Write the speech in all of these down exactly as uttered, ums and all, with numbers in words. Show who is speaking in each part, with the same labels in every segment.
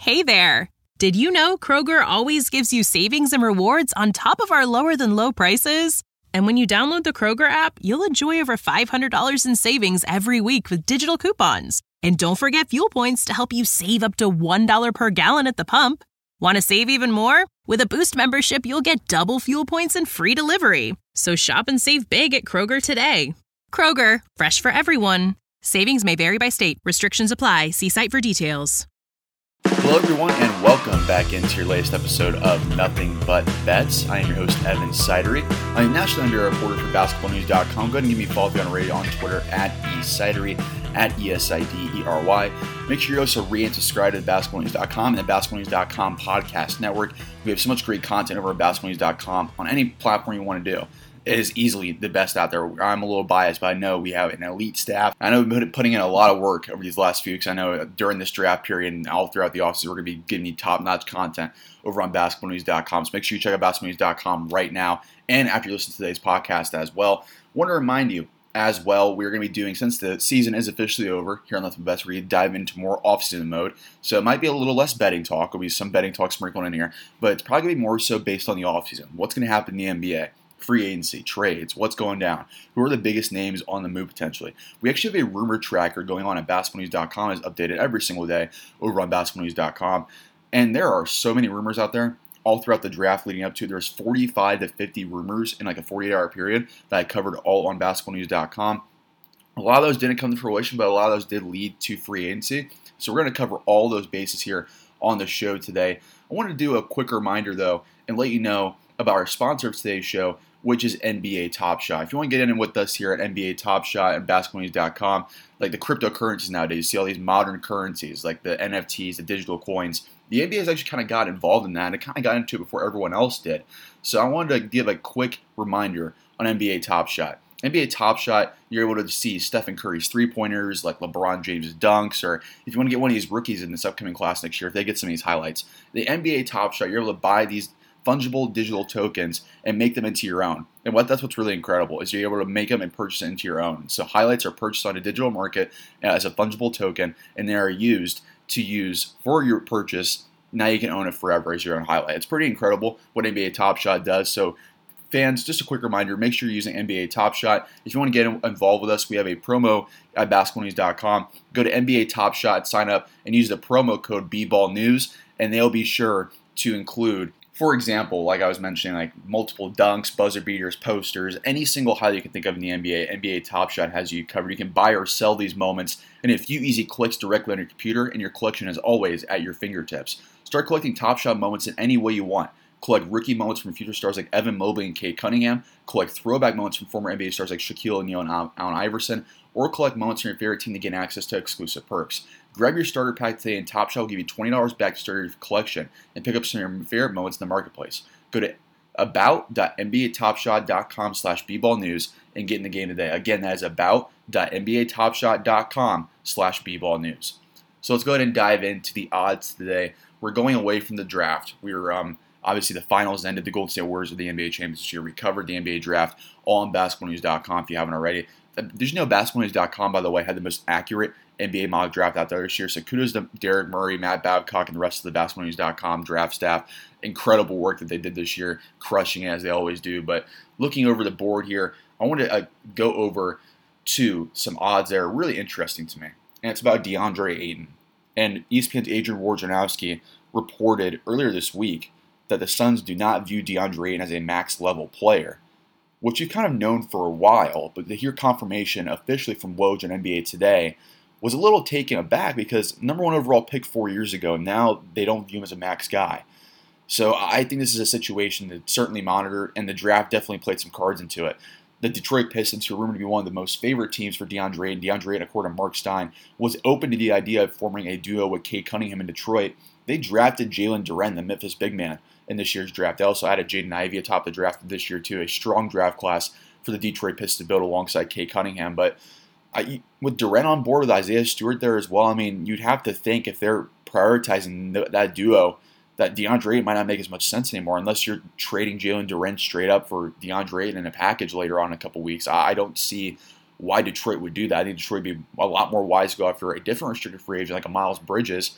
Speaker 1: Hey there! Did you know Kroger always gives you savings and rewards on top of our lower-than-low prices? And when you download the Kroger app, you'll enjoy over five hundred dollars in savings every week with digital coupons. And don't forget fuel points to help you save up to one dollar per gallon at the pump. Want to save even more? With a Boost membership, you'll get double fuel points and free delivery. So shop and save big at Kroger today. Kroger, fresh for everyone. Savings may vary by state. Restrictions apply. See site for details.
Speaker 2: Hello, everyone, and welcome back into your latest episode of Nothing But Bets. I am your host, Evan Sidery. I'm a national N B A reporter for basketball news dot com. Go ahead and give me a follow if you're on radio on Twitter at eSidery, at E S I D E R Y. Make sure you also read and subscribe to basketball news dot com and the basketball news dot com podcast network. We have so much great content over at basketball news dot com on any platform you want to do. It is easily the best out there. I'm a little biased, but I know we have an elite staff. I know we've been putting in a lot of work over these last few weeks. I know during this draft period and all throughout the offseason, we're going to be giving you top-notch content over on basketball news dot com. So make sure you check out basketball news dot com right now and after you listen to today's podcast as well. I want to remind you as well, we're going to be doing, since the season is officially over here on Nothing But Bets, we're going to dive into more off-season mode. So it might be a little less betting talk. There'll be some betting talk sprinkled in here, but it's probably going to be more so based on the off-season. What's going to happen in the N B A? Free agency, trades, what's going down, who are the biggest names on the move potentially. We actually have a rumor tracker going on at basketball news dot com. It's updated every single day over on basketball news dot com. And there are so many rumors out there all throughout the draft leading up to. There's forty-five to fifty rumors in like a forty-eight hour period that I covered all on basketball news dot com. A lot of those didn't come to fruition, but a lot of those did lead to free agency. So we're going to cover all those bases here on the show today. I want to do a quick reminder though and let you know about our sponsor of today's show, which is N B A Top Shot. If you want to get in with us here at N B A Top Shot and basketball news dot com, like the cryptocurrencies nowadays, you see all these modern currencies like the N F Ts, the digital coins. The N B A has actually kind of got involved in that, and it kind of got into it before everyone else did. So I wanted to give a quick reminder on N B A Top Shot. N B A Top Shot, you're able to see Stephen Curry's three-pointers, like LeBron James' dunks, or if you want to get one of these rookies in this upcoming class next year, if they get some of these highlights. The N B A Top Shot, you're able to buy these fungible digital tokens and make them into your own. And what that's what's really incredible is you're able to make them and purchase it into your own. So highlights are purchased on a digital market as a fungible token, and they are used to use for your purchase. Now you can own it forever as your own highlight. It's pretty incredible what N B A Top Shot does. So fans, just a quick reminder, make sure you're using N B A Top Shot. If you want to get involved with us, we have a promo at basketball news dot com. Go to N B A Top Shot, sign up, and use the promo code B ball news, and they'll be sure to include, for example, like I was mentioning, like multiple dunks, buzzer beaters, posters, any single highlight you can think of in the N B A, N B A Top Shot has you covered. You can buy or sell these moments in a few easy clicks directly on your computer, and your collection is always at your fingertips. Start collecting Top Shot moments in any way you want. Collect rookie moments from future stars like Evan Mobley and Cade Cunningham. Collect throwback moments from former N B A stars like Shaquille O'Neal and Allen Iverson. Or collect moments from your favorite team to gain access to exclusive perks. Grab your starter pack today, and Top Shot will give you twenty dollars back to start your collection and pick up some of your favorite moments in the marketplace. Go to about dot N B A top shot dot com slash B ball news and get in the game today. Again, that is about dot N B A top shot dot com slash B ball news. So let's go ahead and dive into the odds today. We're going away from the draft. We're um, obviously the finals ended. The Golden State Warriors of the N B A champions this year. We covered the N B A draft all on basketball news dot com if you haven't already. Did you know basketball news dot com, by the way, had the most accurate N B A mock draft out there this year? So kudos to Derek Murray, Matt Babcock, and the rest of the basketball news dot com draft staff. Incredible work that they did this year, crushing it as they always do. But looking over the board here, I want to uh, go over to some odds that are really interesting to me. And it's about DeAndre Ayton. And E S P N's Adrian Wojnarowski reported earlier this week that the Suns do not view DeAndre Ayton as a max-level player, which you've kind of known for a while, but to hear confirmation officially from Woj on N B A Today was a little taken aback because number one overall pick four years ago, now they don't view him as a max guy. So I think this is a situation that certainly monitored, and the draft definitely played some cards into it. The Detroit Pistons, who are rumored to be one of the most favorite teams for DeAndre Ayton, DeAndre Ayton, according to Mark Stein, was open to the idea of forming a duo with Cade Cunningham in Detroit. They drafted Jalen Duren, the Memphis big man, in this year's draft. They also added Jaden Ivey atop the draft this year, too. A strong draft class for the Detroit Pistons to build alongside Cade Cunningham. But I, with Duren on board with Isaiah Stewart there as well, I mean, you'd have to think if they're prioritizing th- that duo, that DeAndre Ayton might not make as much sense anymore unless you're trading Jalen Duren straight up for DeAndre Ayton in a package later on in a couple weeks. I, I don't see why Detroit would do that. I think Detroit would be a lot more wise to go after a different restricted free agent like a Miles Bridges,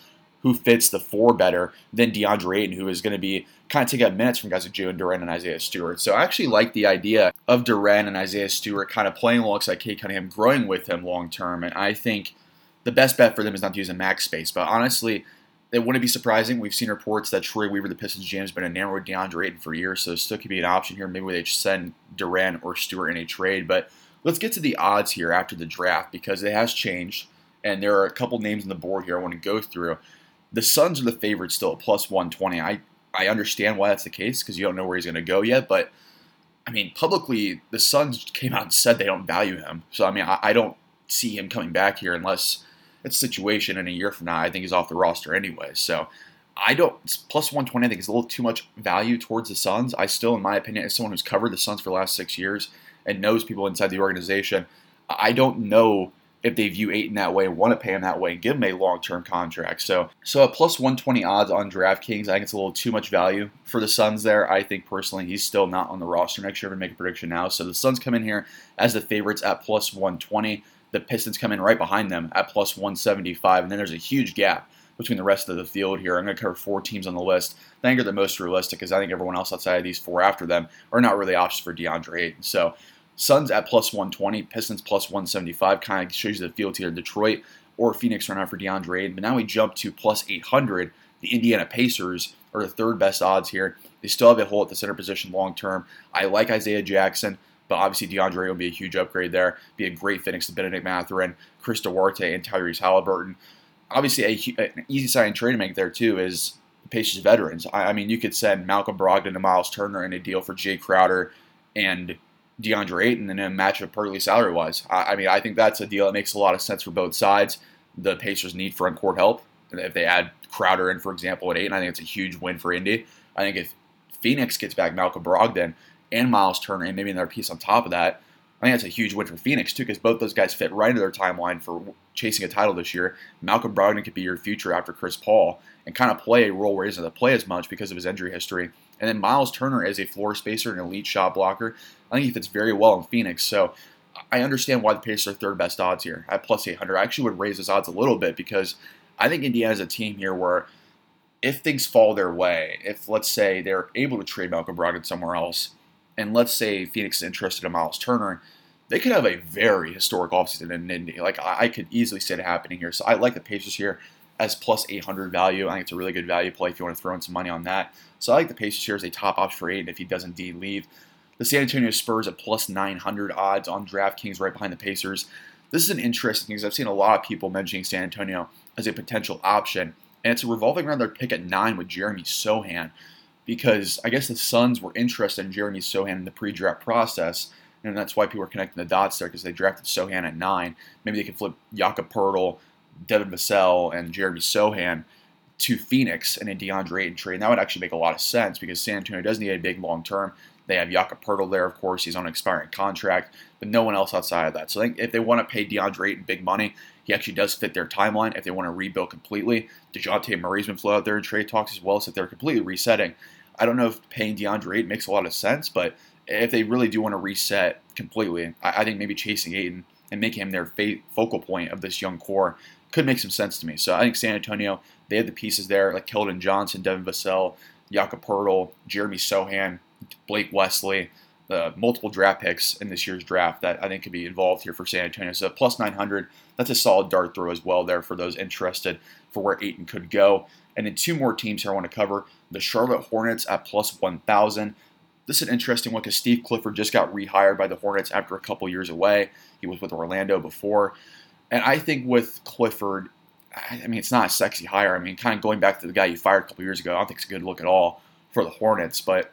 Speaker 2: who fits the four better than DeAndre Ayton, who is going to be kind of taking up minutes from guys like Jalen Duren and Isaiah Stewart. So I actually like the idea of Duren and Isaiah Stewart kind of playing alongside Cade Cunningham, growing with him long term. And I think the best bet for them is not to use a max space. But honestly, it wouldn't be surprising. We've seen reports that Troy Weaver, the Pistons G M, has been enamored with DeAndre Ayton for years, so it still could be an option here. Maybe they send Duren or Stewart in a trade. But let's get to the odds here after the draft, because it has changed, and there are a couple names on the board here I want to go through. The Suns are the favorites still at plus one twenty. I, I understand why that's the case, because you don't know where he's going to go yet. But, I mean, publicly, the Suns came out and said they don't value him. So, I mean, I, I don't see him coming back here unless it's a situation in a year from now. I think he's off the roster anyway. So, I don't, plus one twenty I think is a little too much value towards the Suns. I still, in my opinion, as someone who's covered the Suns for the last six years and knows people inside the organization, I don't know if they view Ayton that way and want to pay him that way and give him a long-term contract. So so at plus one twenty odds on DraftKings, I think it's a little too much value for the Suns there. I think personally he's still not on the roster next year to make a prediction now. So the Suns come in here as the favorites at plus one twenty. The Pistons come in right behind them at plus one seventy-five. And then there's a huge gap between the rest of the field here. I'm going to cover four teams on the list. I think are the most realistic, because I think everyone else outside of these four after them are not really options for DeAndre Ayton. So Suns at plus one twenty, Pistons plus one seventy-five, kind of shows you the field here. Detroit or Phoenix right now for DeAndre Ayton. But now we jump to plus eight hundred. The Indiana Pacers are the third best odds here. They still have a hole at the center position long term. I like Isaiah Jackson, but obviously DeAndre Ayton will be a huge upgrade there. Be a great fit next to Benedict Mathurin, Chris Duarte, and Tyrese Halliburton. Obviously, a, an easy signing trade to make there too is the Pacers veterans. I, I mean, you could send Malcolm Brogdon and Miles Turner in a deal for Jay Crowder and DeAndre Ayton and then match up perfectly salary-wise. I, I mean, I think that's a deal that makes a lot of sense for both sides. The Pacers need front-court help. If they add Crowder in, for example, at Ayton, I think it's a huge win for Indy. I think if Phoenix gets back Malcolm Brogdon and Miles Turner and maybe another piece on top of that, I think that's a huge win for Phoenix, too, because both those guys fit right into their timeline for chasing a title this year. Malcolm Brogdon could be your future after Chris Paul and kind of play a role where he doesn't have to play as much because of his injury history. And then Miles Turner is a floor spacer, an elite shot blocker. I think he fits very well in Phoenix. So I understand why the Pacers are third best odds here at plus eight hundred. I actually would raise those odds a little bit, because I think Indiana is a team here where if things fall their way, if let's say they're able to trade Malcolm Brogdon somewhere else, and let's say Phoenix is interested in Miles Turner, they could have a very historic offseason in Indy. Like, I could easily see it happening here. So I like the Pacers here as plus eight hundred value. I think it's a really good value play if you want to throw in some money on that. So I like the Pacers here as a top option for Ayton if he does indeed leave. The San Antonio Spurs at plus nine hundred odds on DraftKings right behind the Pacers. This is an interesting thing because I've seen a lot of people mentioning San Antonio as a potential option. And it's revolving around their pick at nine with Jeremy Sohan, because I guess the Suns were interested in Jeremy Sohan in the pre-draft process, and that's why people are connecting the dots there, because they drafted Sohan at nine. Maybe they could flip Jakob Poeltl, Devin Vassell, and Jeremy Sohan to Phoenix in a DeAndre Ayton trade. And that would actually make a lot of sense, because San Antonio does need a big long-term. They have Jakob Poeltl there, of course. He's on an expiring contract, but no one else outside of that. So I think if they want to pay DeAndre Ayton big money, he actually does fit their timeline. If they want to rebuild completely, DeJounte Murray's been floated out there in trade talks as well, so if they're completely resetting, I don't know if paying DeAndre Ayton makes a lot of sense, but if they really do want to reset completely, I, I think maybe chasing Ayton and making him their fa- focal point of this young core could make some sense to me. So I think San Antonio, they have the pieces there, like Keldon Johnson, Devin Vassell, Jakob Poeltl, Jeremy Sohan, Blake Wesley, the multiple draft picks in this year's draft that I think could be involved here for San Antonio. So plus nine hundred, that's a solid dart throw as well there for those interested for where Ayton could go. And then two more teams here I want to cover. The Charlotte Hornets at plus one thousand. This is an interesting one because Steve Clifford just got rehired by the Hornets after a couple years away. He was with Orlando before. And I think with Clifford, I mean, it's not a sexy hire. I mean, kind of going back to the guy you fired a couple years ago, I don't think it's a good look at all for the Hornets. But,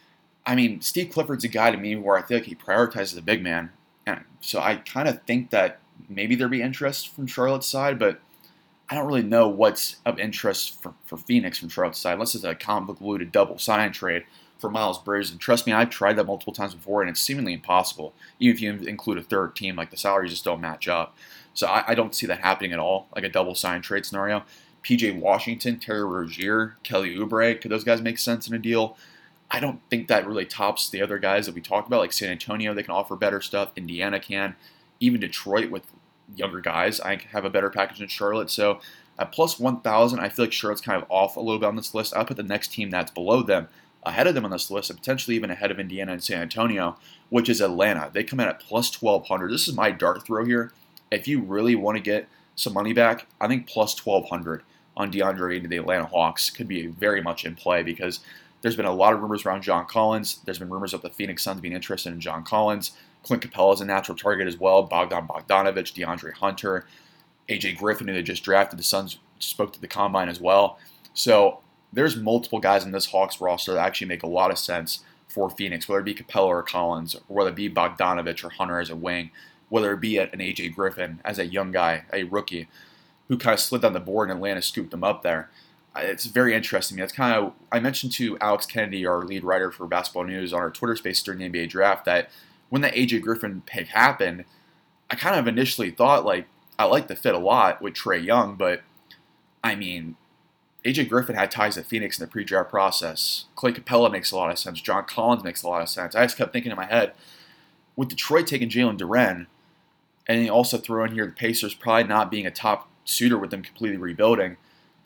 Speaker 2: I mean, Steve Clifford's a guy to me where I feel like he prioritizes the big man. And so I kind of think that maybe there'd be interest from Charlotte's side, but I don't really know what's of interest for, for Phoenix from Charlotte's side, unless it's a convoluted double sign trade for Miles Bridges. And trust me, I've tried that multiple times before, and it's seemingly impossible. Even if you include a third team, like the salaries just don't match up. So I, I don't see that happening at all, like a double sign trade scenario. P J Washington, Terry Rozier, Kelly Oubre, could those guys make sense in a deal? I don't think that really tops the other guys that we talked about, like San Antonio. They can offer better stuff. Indiana can. Even Detroit with younger guys, I have a better package than Charlotte. So At plus one thousand, I feel like Charlotte's kind of off a little bit on this list. I'll put the next team that's below them ahead of them on this list, and potentially even ahead of Indiana and San Antonio, which is Atlanta. They come in at plus twelve hundred. This is my dart throw here. If you really want to get some money back, I think plus twelve hundred on DeAndre Ayton to the Atlanta Hawks could be very much in play, because there's been a lot of rumors around John Collins. There's been rumors of the Phoenix Suns being interested in John Collins. Clint Capella is a natural target as well. Bogdan Bogdanovic, DeAndre Hunter, A J Griffin, who they just drafted. The Suns spoke to the Combine as well. So there's multiple guys in this Hawks roster that actually make a lot of sense for Phoenix, whether it be Capella or Collins, or whether it be Bogdanovic or Hunter as a wing, whether it be an A J Griffin as a young guy, a rookie, who kind of slid down the board and Atlanta scooped him up there. It's very interesting. It's kind of, I mentioned to Alex Kennedy, our lead writer for Basketball News, on our Twitter space during the N B A draft, that when the A J Griffin pick happened, I kind of initially thought, like, I like the fit a lot with Trae Young, but, I mean, A J Griffin had ties at Phoenix in the pre-draft process. Clay Capella makes a lot of sense. John Collins makes a lot of sense. I just kept thinking in my head, with Detroit taking Jalen Duren, and then also throw in here the Pacers probably not being a top suitor with them completely rebuilding,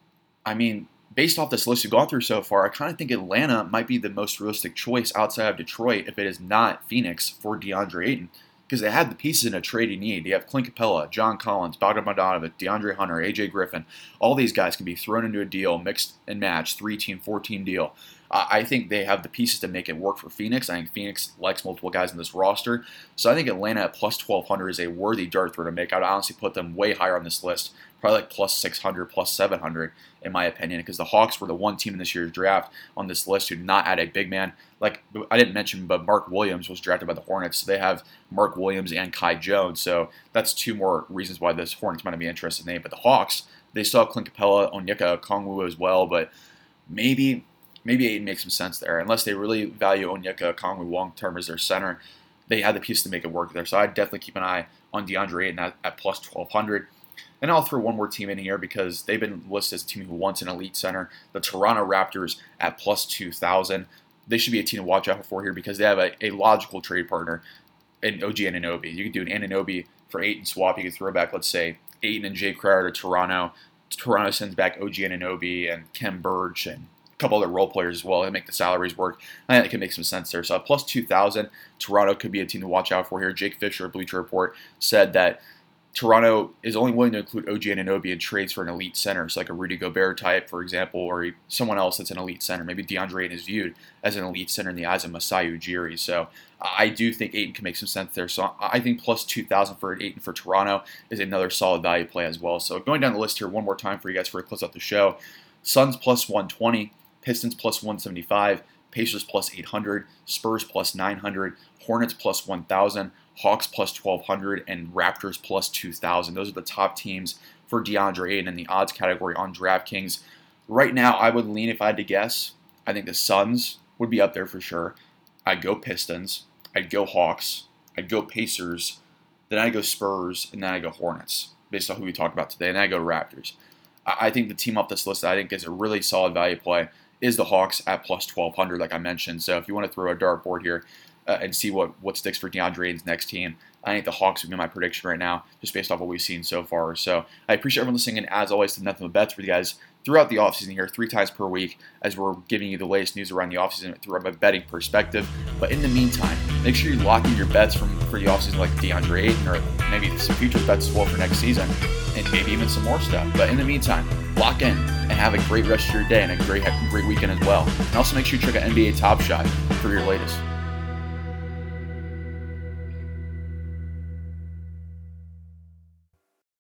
Speaker 2: I mean, based off this list we've gone through so far, I kind of think Atlanta might be the most realistic choice outside of Detroit if it is not Phoenix for DeAndre Ayton, because they have the pieces in a trade you need. You have Clint Capella, John Collins, Bogdan Bogdanovic, DeAndre Hunter, A J Griffin. All these guys can be thrown into a deal, mixed and matched, three-team, four-team deal. Uh, I think they have the pieces to make it work for Phoenix. I think Phoenix likes multiple guys in this roster. So I think Atlanta at plus twelve hundred is a worthy dart throw to make. I would honestly put them way higher on this list, probably like plus six hundred, plus seven hundred, in my opinion, because the Hawks were the one team in this year's draft on this list who did not add a big man. Like I didn't mention, but Mark Williams was drafted by the Hornets. So they have Mark Williams and Kai Jones. So that's two more reasons why this Hornets might be interested in it. But the Hawks, they still have Clint Capella, Onyeka Okongwu as well, but maybe... Maybe Ayton makes some sense there. Unless they really value Onyeka Okongwu long-term as their center, they have the piece to make it work there. So I'd definitely keep an eye on DeAndre Ayton at, at plus twelve hundred. And I'll throw one more team in here because they've been listed as a team who wants an elite center. The Toronto Raptors at plus two thousand. They should be a team to watch out for here because they have a, a logical trade partner in O G Anunoby. You could do an Anunoby for Ayton swap. You could throw back, let's say, Ayton and Jay Crowder to Toronto. Toronto sends back O G Anunoby and Kem Birch and couple other role players as well. They make the salaries work. I think it can make some sense there. So at plus two thousand, Toronto could be a team to watch out for here. Jake Fisher, Bleacher Report, said that Toronto is only willing to include O G Anunoby in trades for an elite center, so like a Rudy Gobert type, for example, or someone else that's an elite center. Maybe DeAndre Ayton is viewed as an elite center in the eyes of Masai Ujiri. So I do think Ayton can make some sense there. So I think plus two thousand for Ayton for Toronto is another solid value play as well. So going down the list here one more time for you guys before we close out the show. Suns plus one twenty. Pistons plus one seventy-five, Pacers plus eight hundred, Spurs plus nine hundred, Hornets plus one thousand, Hawks plus twelve hundred, and Raptors plus two thousand. Those are the top teams for DeAndre Ayton in the odds category on DraftKings. Right now, I would lean, if I had to guess, I think the Suns would be up there for sure. I'd go Pistons, I'd go Hawks, I'd go Pacers, then I'd go Spurs, and then I'd go Hornets, based on who we talked about today, and then I'd go Raptors. I think the team off this list that I think is a really solid value play is the Hawks at plus twelve hundred, like I mentioned. So if you want to throw a dartboard here uh, and see what, what sticks for DeAndre Ayton's next team, I think the Hawks would be my prediction right now, just based off what we've seen so far. So I appreciate everyone listening, and as always, to Nothing But Bets with you guys throughout the offseason here, three times per week, as we're giving you the latest news around the offseason through a betting perspective. But in the meantime, make sure you lock in your bets from for the offseason, like DeAndre Ayton, or maybe some future bets as well for next season, and maybe even some more stuff. But in the meantime, lock in and have a great rest of your day and a great great weekend as well. And also make sure you check out N B A Top Shot for your latest.